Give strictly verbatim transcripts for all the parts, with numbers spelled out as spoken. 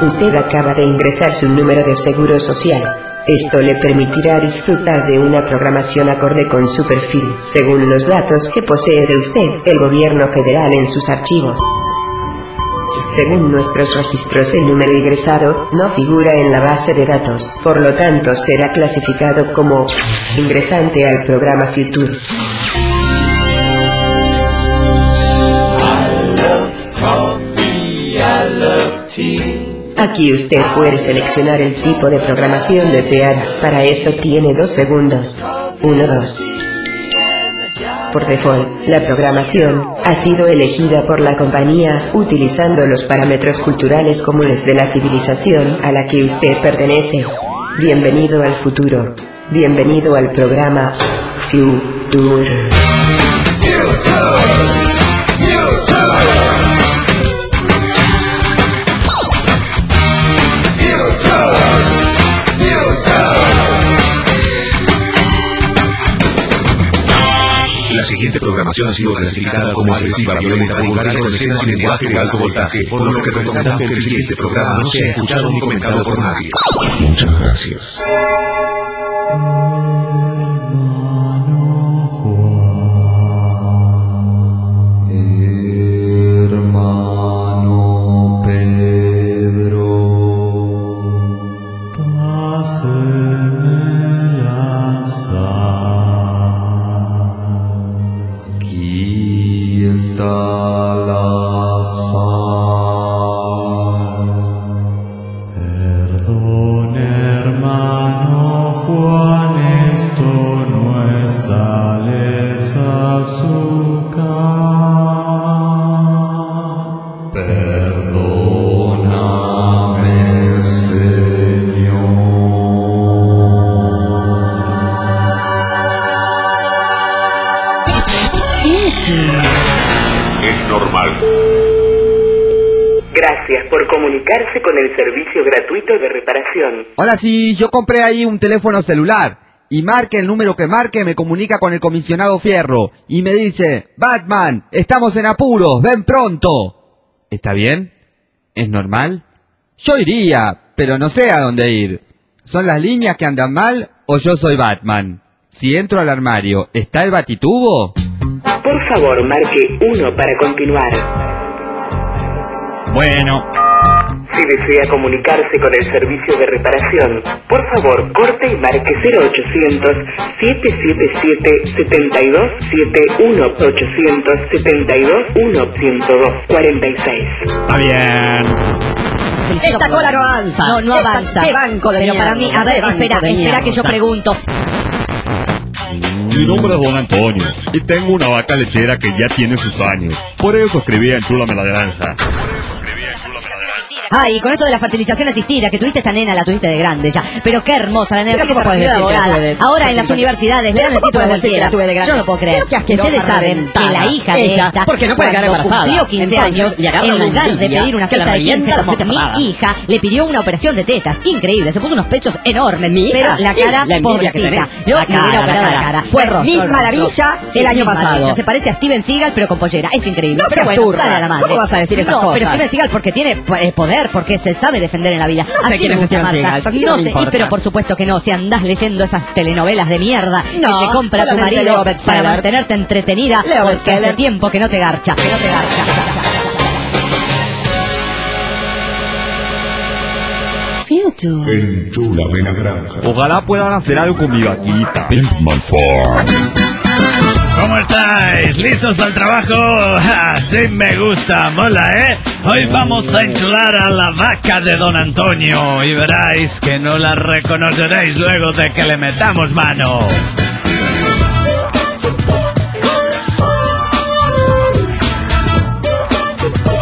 Usted acaba de ingresar su número de seguro social. Esto le permitirá disfrutar de una programación acorde con su perfil, según los datos que posee de usted el gobierno federal en sus archivos. Según nuestros registros, el número ingresado no figura en la base de datos, por lo tanto será clasificado como ingresante al programa Future. Aquí usted puede seleccionar el tipo de programación deseada. Para esto tiene dos segundos. uno, dos. Por default, la programación ha sido elegida por la compañía utilizando los parámetros culturales comunes de la civilización a la que usted pertenece. Bienvenido al futuro. Bienvenido al programa Future. La siguiente programación ha sido clasificada como agresiva, violenta, vulgar, con escenas y lenguaje de alto voltaje, por lo que recomendamos que el siguiente programa no sea escuchado ni comentado por nadie. Muchas gracias. Gracias por comunicarse con el servicio gratuito de reparación. Hola, sí, yo compré ahí un teléfono celular y marque el número que marque, me comunica con el comisionado Fierro y me dice: Batman, estamos en apuros, ven pronto. ¿Está bien? ¿Es normal? Yo iría, pero no sé a dónde ir. ¿Son las líneas que andan mal o yo soy Batman? Si entro al armario, ¿está el batitubo? Por favor, marque uno para continuar. Bueno. Si desea comunicarse con el servicio de reparación, por favor, corte y marque cero ochocientos, siete siete siete, siete dos siete uno, ochocientos setenta y dos, uno, ciento dos, cuarenta y seis. Está bien. Esta cola no avanza. No, no avanza. Esta, ¿qué banco de Pero mierda? para mí, a ver, espera, espera que yo pregunto. Mi nombre es Don Antonio y tengo una vaca lechera que ya tiene sus años. Por eso escribí Enchúlame la granja. Ay, con esto de la fertilización asistida, que tuviste esta nena, la tuviste de grande ya. Pero qué hermosa, la nena. ¿Cómo puedes decir que la tuve de- Ahora en las universidades le dan el ¿Cómo título de puedes decir que cualquiera. la tuve de grande? Yo no lo puedo creer. Pero qué asquerosa, Ustedes saben que reventada. la hija de Ella, esta, porque no puede quedar cuando embarazada. cumplió quince Entonces, años, le agarra en una lugar de envidia pedir una que la fiesta de quince revienta como las mi tetas. hija, le pidió una operación de tetas. Increíble, se puso unos pechos enormes. Mi hija, pero la cara, la envidia que pobrecita. tenés. Yo La le hubiera cara, operado la la cara. cara. Fue Bueno, Miss no, no, Maravilla no. Sí, el año Miss pasado. Maravilla. Se parece a Steven Seagal, pero con pollera. Es increíble. No pero seas bueno, turra. sale a la madre. ¿Cómo vas a decir esas no, cosas? pero Steven Seagal porque tiene eh, poder, porque se sabe defender en la vida. No sé Así quién me es gusta Steven Marta. Seagal, así que No no me sé, y importa. pero por supuesto que no, si andás leyendo esas telenovelas de mierda No, que te compra tu solamente marido leo para bestseller. mantenerte entretenida, Leo porque hace bestseller. tiempo que no te garcha, que no te garcha. Enchúlame la granja. Ojalá puedan hacer algo con mi vaquita. ¿Cómo estáis? ¿Listos para el trabajo? Ja, sí me gusta, mola, ¿eh? Hoy vamos a enchular a la vaca de Don Antonio y veráis que no la reconoceréis luego de que le metamos mano.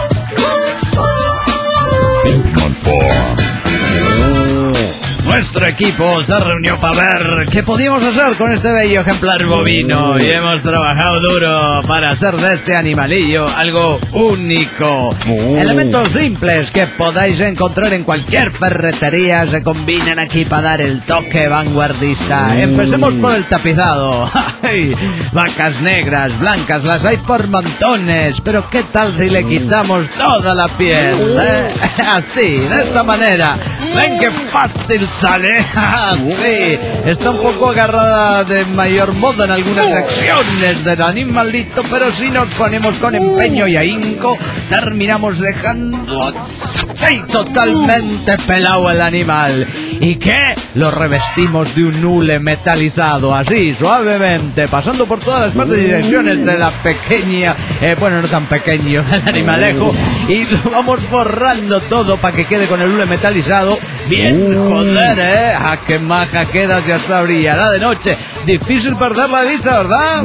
Nuestra equipo se reunió para ver qué podíamos hacer con este bello ejemplar bovino y hemos trabajado duro para hacer de este animalillo algo único. Oh. Elementos simples que podáis encontrar en cualquier ferretería se combinan aquí para dar el toque vanguardista. Empecemos por el tapizado. ¡Ay! Vacas negras, blancas, las hay por montones, pero ¿qué tal si le quitamos toda la piel? ¿Eh? Así, de esta manera. ¿Ven qué fácil sale? Así. Está un poco agarrada de mayor modo en algunas secciones del animalito, pero si nos ponemos con empeño y ahínco, terminamos dejando sí, totalmente pelado el animal. ¿Y qué? Lo revestimos de un hule metalizado, así, suavemente, pasando por todas las partes y direcciones de la pequeña, eh, bueno, no tan pequeño, el animalejo, y lo vamos forrando todo para que quede con el hule metalizado. Bien, joder, ¿eh? ¿A qué maja queda si hasta brillará de noche? Difícil perder la vista, ¿verdad?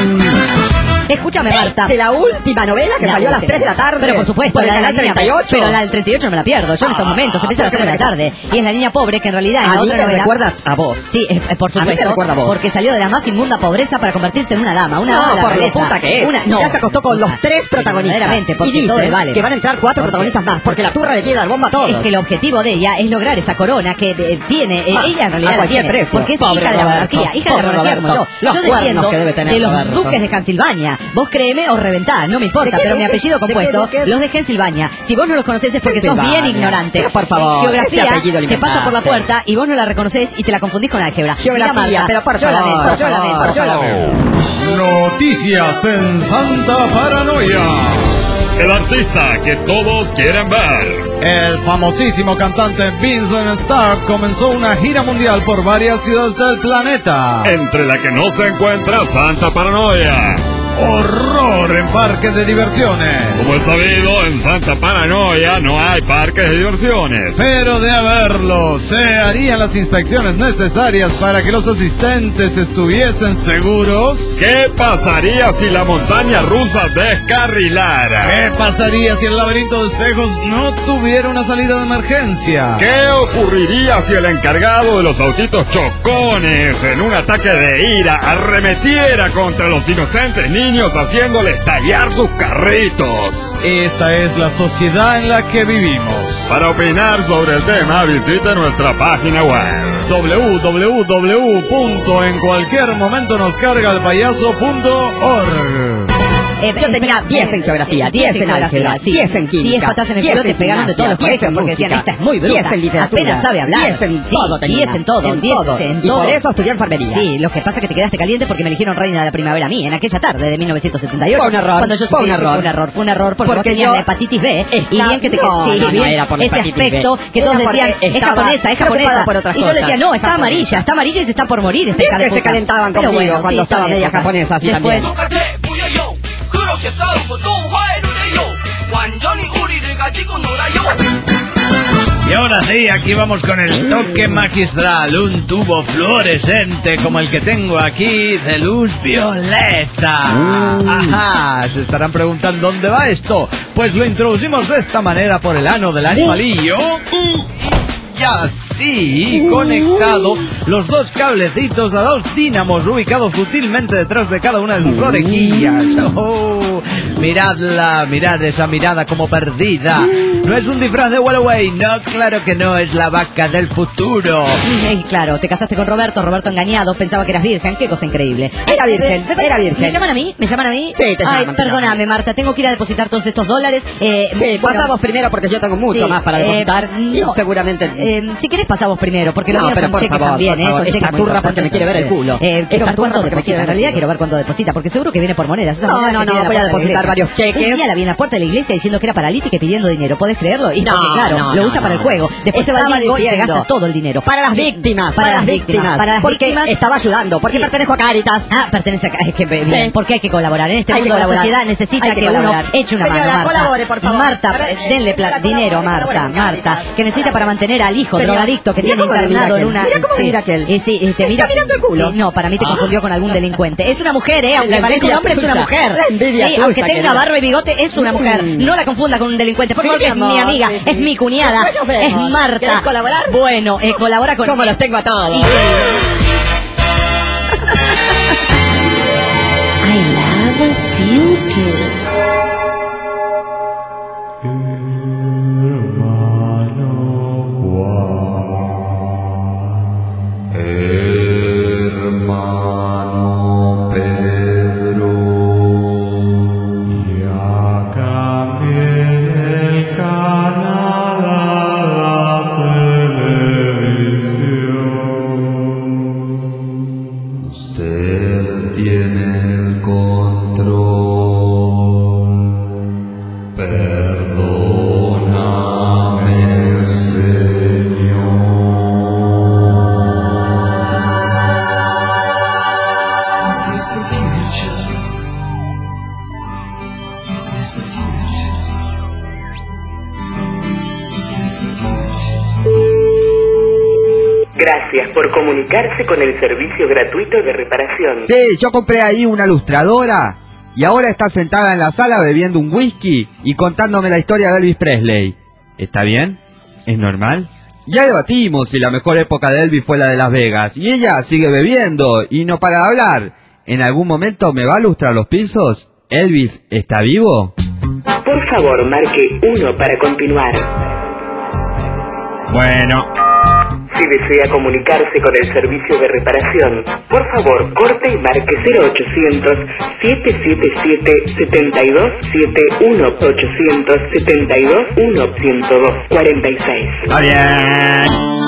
Escúchame, Marta. De la última novela que La salió a las última. tres de la tarde. Pero por supuesto, Por la de la el niña, treinta y ocho. pero la del treinta y ocho no me la pierdo. Yo en estos momentos empieza a las tres de la tarde. Y es la niña pobre que en realidad en A la mí otra me novela. recuerda a vos. Sí, es, es por A mí me supuesto. recuerda a vos. Porque salió de la más inmunda pobreza para convertirse en una dama. Una dama de No, la por lo realeza. puta que es. Una, no. Ya se acostó con los tres protagonistas. Verdaderamente, porque y dicen todo es vale. que van a entrar cuatro Porque- protagonistas más, porque la turra le quiere dar bomba a todos. Es que el objetivo de ella es lograr esa corona que eh, tiene, eh, Ah, ella en a realidad la cualquier tiene, precio. porque es Pobre hija de la Roberto, monarquía, hija de la pobre monarquía como yo. Roberto. Los Yo cuernos defiendo que debe tener de los Roberto. duques de Transilvania. Vos créeme o reventá, no me importa, ¿De qué pero mi duques? apellido ¿De qué compuesto, duques? los de Transilvania. Si vos no los conocés es porque sos bien Transilvania. ignorante. Pero por favor, En geografía ese apellido lo te pasa por la inventaste. puerta y vos no la reconocés y te la confundís con álgebra. Geografía, Mira, Marta, pero por yo favor, lamento, por yo lamento, favor, yo por lamento. Noticias en Santa Paranoia. El artista que todos quieren ver. El famosísimo cantante Vincent Stark comenzó una gira mundial por varias ciudades del planeta. Entre la que no se encuentra Santa Paranoia. Horror en parques de diversiones. Como es sabido, en Santa Paranoia no hay parques de diversiones. Pero de haberlo, se harían las inspecciones necesarias para que los asistentes estuviesen seguros. ¿Qué pasaría si la montaña rusa descarrilara? ¿Qué pasaría si el laberinto de espejos no tuviera una salida de emergencia? ¿Qué ocurriría si el encargado de los autitos chocones en un ataque de ira arremetiera contra los inocentes niños haciéndoles estallar sus carritos? Esta es la sociedad en la que vivimos. Para opinar sobre el tema, visite nuestra página web w w w punto en cualquier momento nos carga el payaso punto org. Eh, Yo tenía diez en geografía, diez en álgebra, sí. diez en química, diez patas en el diez culo te en pegaron de todos los gimnasia, colegios porque diez en decían, música, esta es muy bruta, diez en literatura, apenas sabe hablar. diez en Sí, todo tenía, diez en todo, en diez todo. en Y todo. por eso estudié enfermería. Sí, lo que pasa es que te quedaste caliente porque me eligieron reina de la primavera a mí, en aquella tarde de mil novecientos setenta y ocho. Fue un error, Cuando yo fue un sí, sí, error. Fue un error, fue un error porque, Porque vos tenías yo la hepatitis B y estaba- bien que te no, sí, no, no bien, era por la ese hepatitis B. aspecto que Era todos porque decían, es estaba japonesa, es preocupada japonesa. por otras Y yo le decía, cosas. no, está amarilla, está amarilla y se está por morir esta hija de Bien que se puta. calentaban Pero conmigo bueno, cuando sí, son estaba media épocas. japonesa, así Después, también. Y ahora sí, aquí vamos con el toque magistral, un tubo fluorescente como el que tengo aquí de luz violeta. Ajá, se estarán preguntando dónde va esto. Pues lo introducimos de esta manera por el ano del animalillo. Y así, conectado los dos cablecitos a dos dínamos ubicados sutilmente detrás de cada una de sus orejillas. Oh, miradla, mirad esa mirada como perdida. No es un disfraz de Walloway, no, claro que no, es la vaca del futuro. Eh, claro, te casaste con Roberto, Roberto engañado, pensaba que eras virgen, qué cosa increíble. Era virgen, Eh, eh, era virgen. ¿Me llaman a mí? ¿Me llaman a mí? Sí, te Ay, llaman, perdóname, Marta, tengo que ir a depositar todos estos dólares. Eh, Sí, bueno, pasamos primero porque yo tengo mucho sí, más para eh, depositar. y no, seguramente... eh, si querés pasamos primero, porque los No, míos pero son por cheques favor, también, por eh, favor, son esta cheques muy turra porque me importantes. quiere ver el culo. Eh, Esta quiero ver turra cuánto porque me deposita, quiere en ver el realidad culo. quiero ver cuánto deposita, porque seguro que viene por monedas. Esas No, monedas no, que no, tiene a la voy a puerta de la depositar iglesia. varios cheques. Un día la vi en la puerta de la iglesia diciendo que era paralítica y pidiendo dinero, ¿podés creerlo? Y No, porque, claro, no, lo no, usa para el no. juego. Después se va al Estaba bingo y se diciendo, gasta todo el dinero. Para las Sí, víctimas, para las víctimas. Para las porque víctimas. estaba ayudando, porque Sí. pertenezco a Caritas. Ah, pertenece a... Es que, bien, Sí. porque hay que colaborar. En este Hay que mundo la colaborar. sociedad necesita Hay que que, uno colaborar. eche una Señora, mano, Marta. colabore, por favor. Marta, A ver, eh, denle pla- señora, dinero, colabore, Marta, colabore, Marta, Caritas. que necesita para mantener al hijo Señora, drogadicto que mira tiene cómo me mira internado en aquel. una... Mira cómo me sí. mira aquel. Eh, sí, eh, te Me mira... está mirando el culo. Sí, no, para mí te confundió con algún delincuente. Es una mujer, ¿eh? Aunque La parezca un envidia hombre, es una tuya. mujer. La envidia Sí, tuya aunque que tenga tenga barba y bigote es una mujer. No la confunda con un delincuente. Por Sí, favor, que es amor, mi amiga, sí, es sí. mi cuñada, Después nos vemos. es Marta. ¿Querés colaborar? Bueno, eh, colabora con... Como los tengo a todos. Y- I love future. Hermano Pedro, ya cambié el canal a la televisión. Usted tiene el control. Perdóname, Señor. Gracias por comunicarse con el servicio gratuito de reparación. Sí, yo compré ahí una lustradora y ahora está sentada en la sala bebiendo un whisky y contándome la historia de Elvis Presley. ¿Está bien? ¿Es normal? Ya debatimos si la mejor época de Elvis fue la de Las Vegas y ella sigue bebiendo y no para de hablar. ¿En algún momento me va a lustrar los pisos? ¿Elvis está vivo? Por favor, marque uno para continuar. Bueno, Si desea comunicarse con el servicio de reparación, por favor, corte y marque cero ochocientos, siete siete siete, siete dos siete uno, ochocientos setenta y dos, uno, ciento dos, cuarenta y seis. está bien.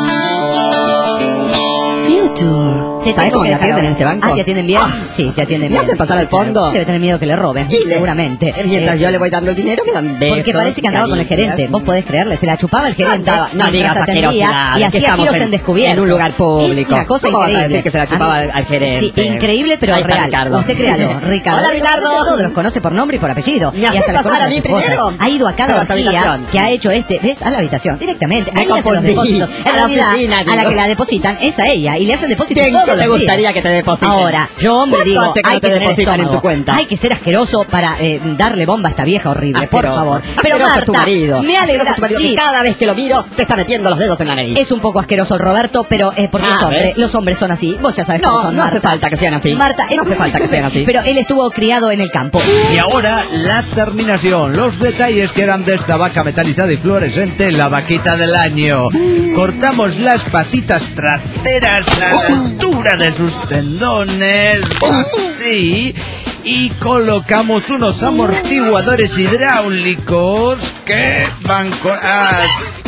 Future. Te ¿Sabes tengo cómo que te dejar atienden en este banco? Ah, ¿te atienden bien? Ah. Sí, te atienden ¿Me bien. hacen pasar al fondo? Debe tener miedo que le roben, Y le- seguramente. Mientras Eh, yo le voy dando el dinero, me dan besos. Porque parece que andaba con el caricias. gerente. Vos podés creerle, se la chupaba el gerente. Andaba- no mientras digas atendía asquerosidades, y que hacía estamos giros en- en descubierto. en un lugar público. Es una cosa ¿Cómo vas a increíble. decir que se la chupaba al- al gerente? Sí, increíble, pero Ahí está real. Ricardo. Usted créalo, Ricardo. Hola, Ricardo. Todos los conoce por nombre y por apellido. ¿Me y haces hasta le pasar conoce a mí sus cosas. primero? Ha ido a cada Pero a tu orgía habitación. que ha hecho este. ¿Ves? A la habitación, directamente. Me Ahí le hacen los confundí. depósitos. En A la realidad, oficina, a la digo. que la depositan es a ella. Y le hacen depósitos ¿Quién todos que te los días. gustaría que te depositen? Ahora, yo me ¿Cuánto digo, hace que hay no te que tener depositan en estómago. tu cuenta? Hay que ser asqueroso para eh, darle bomba a esta vieja horrible, por Asqueroso. favor. Pero Asqueroso Marta, es tu marido. me alegra, Asqueroso es tu marido, sí. que cada vez que lo miro se está metiendo los dedos en la nariz. Es un poco asqueroso el Roberto, pero eh, porque Ah, es hombre. ¿ves? Los hombres son así. Vos ya sabes No, cómo son, no hace Marta. falta que sean así. Marta, No hace falta que sean así. Pero él estuvo criado en el campo. Y ahora la terminación, los detalles que eran de esta vaca metalizada y fluorescente, la vaquita del año. Cortamos las patitas traseras a la altura de sus tendones, así, y colocamos unos amortiguadores hidráulicos que van con... Ah,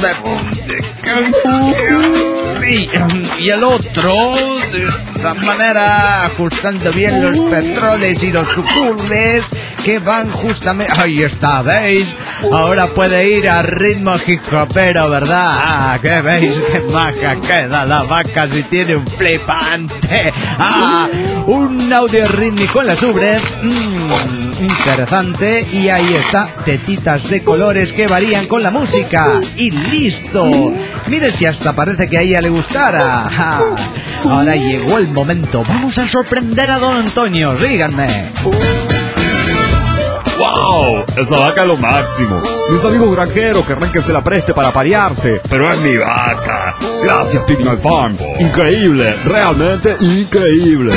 y, y el otro, de esta manera, ajustando bien los petroles y los sucurles que van justamente... Ahí está, ¿veis? Ahora puede ir a ritmo hip hopero, ¿verdad? Ah, que veis qué maja queda la vaca si tiene un flipante. Ah, un audio rítmico en la sobre. Mm, interesante. Y ahí está, tetitas de colores que varían con la música. Y listo. Mire si hasta parece que a ella le gustara. Ah, ahora llegó el momento. Vamos a sorprender a don Antonio. Díganme. ¡Wow! Esa vaca es lo máximo. Mis amigos granjeros querrán que se la preste para parearse, pero es mi vaca. Gracias, Pig My Farm. Increíble, realmente increíble.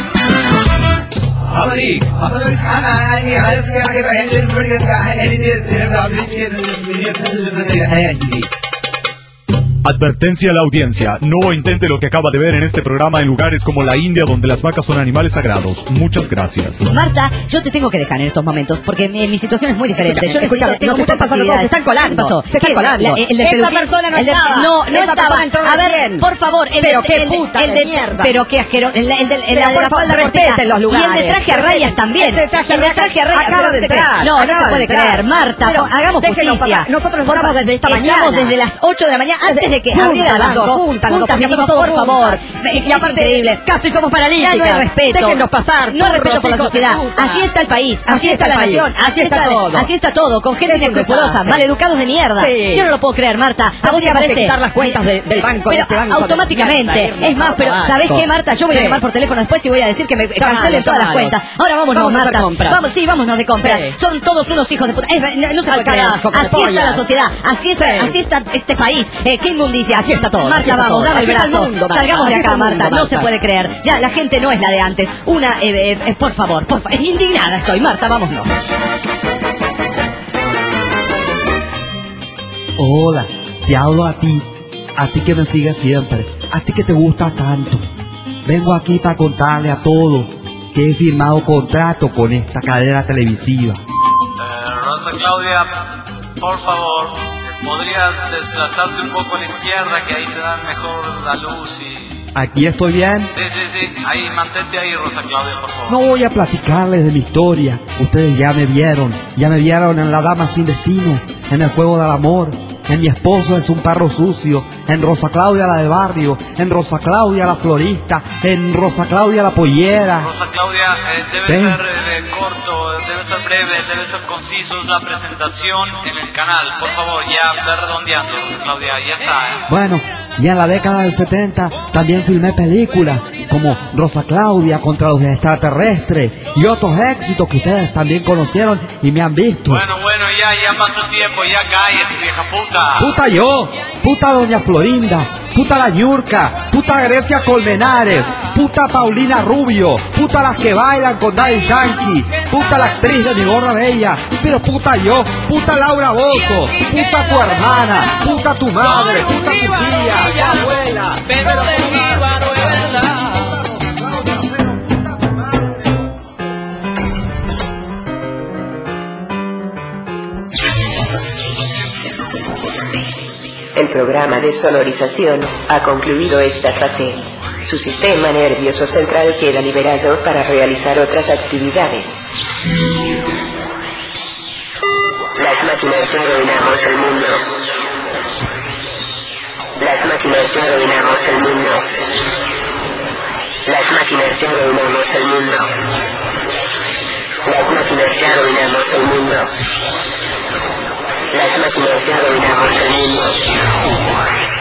Advertencia a la audiencia, no intente lo que acaba de ver en este programa en lugares como la India donde las vacas son animales sagrados. Muchas gracias. Marta, yo te tengo que dejar en estos momentos porque mi, mi situación es muy diferente. Escúchame, yo necesito, escúchame, tengo nos están muchas pasando cosas, actividades. se están colando, ¿Qué pasó? se están ¿Qué? colando. La- el de Esa peluquín- persona no el de- estaba. No, no Esa estaba. persona entró A ver, recién. por favor. El Pero de, qué el de- puta el de de- mierda. Pero qué asqueroso. El, el, del- el, Pero la de por la favor, falda respeten cortita. los Y el de lugares. traje a rayas también. Ese traje a El de rayas traje a rayas. acaba de no se cree. entrar, No, no acaba se puede de entrar. creer. Marta, Pero hagamos déjenlo justicia. pasar. Nosotros Por estamos favor, desde esta estamos mañana. desde las ocho de la mañana, antes de de que abriera el Juntas las banco, dos, juntas las dos, porque mínimo, hacemos todo por favor. juntas. Es Y aparte, increíble. casi somos paralíticas. Ya no hay respeto. Déjennos pasar. No hay respeto turros, por la hijos de sociedad. puta. Así está el país, así, Así está, está la el país, nación, así está todo. así está todo, con gente Es un inescrupulosa, desastre. maleducados de mierda. Sí. Yo no lo puedo creer, Marta. ¿A vos te Tendríamos que parece? quitar las cuentas de- del banco, de Pero este banco de automáticamente. mierda, Es más, pero banco. ¿sabés qué, Marta? Yo voy a Sí. llamar por teléfono después y voy a decir que me Llámalo, cancelen todas las llámalo. cuentas. Ahora vámonos, Vamos a hacer Marta. compras. Vamos, sí, vámonos de compras. Sí. Son todos unos hijos de puta. Es- no, no se Al puede creer. carajo, come Así está pollas. la sociedad. Así está, Sí. así está este país. Eh, qué inmundicia. Así está todo, así Marta, está vamos, todo. dame el Así está el brazo. mundo, Marta. Salgamos de Así acá, está el Marta. mundo, No se Marta. puede creer. Ya, la gente no es la de antes. Una, eh, eh, eh, por favor, por favor. Indignada estoy. Marta, vámonos. Hola, te hablo a ti, a ti que me sigues siempre, a ti que te gusta tanto. Vengo aquí para contarle a todos que he firmado contrato con esta cadena televisiva. Eh, Rosa Claudia, por favor, ¿podrías desplazarte un poco a la izquierda, que ahí te dan mejor la luz y... ¿Aquí estoy bien? Sí, sí, sí, ahí, mantente ahí, Rosa Claudia, por favor. No voy a platicarles de mi historia, ustedes ya me vieron, ya me vieron en La Dama Sin Destino, en El Juego del Amor, en Mi Esposo es un Perro Sucio, en Rosa Claudia la del Barrio, en Rosa Claudia la Florista, en Rosa Claudia la Pollera. Rosa Claudia, eh, debe Sí. ser eh, corto, debe ser breve, debe ser conciso la presentación en el canal. Por favor, ya ve redondeando, Rosa Claudia, ya está, ¿eh? Bueno, y en la década del setenta también filmé películas como Rosa Claudia contra los extraterrestres y otros éxitos que ustedes también conocieron y me han visto. Bueno, bueno, ya, ya pasó el tiempo, ya cállate, vieja puta. Puta yo, puta Doña Florinda, puta la Ñurca, puta Grecia Colmenares, puta Paulina Rubio, puta las que bailan con Daddy Yankee, puta la actriz de Mi Gorda Bella, pero puta yo, puta Laura Bozzo, puta tu hermana, puta tu madre, puta tu tía, tu abuela. Pero de Jíbaro es verdad. El programa de sonorización ha concluido esta fase. Su sistema nervioso central queda liberado para realizar otras actividades. Las máquinas ya dominamos el mundo. Las máquinas ya dominamos el mundo. Las máquinas ya dominamos el mundo. Las máquinas ya dominamos el mundo. Las máquinas ya dominamos el mundo.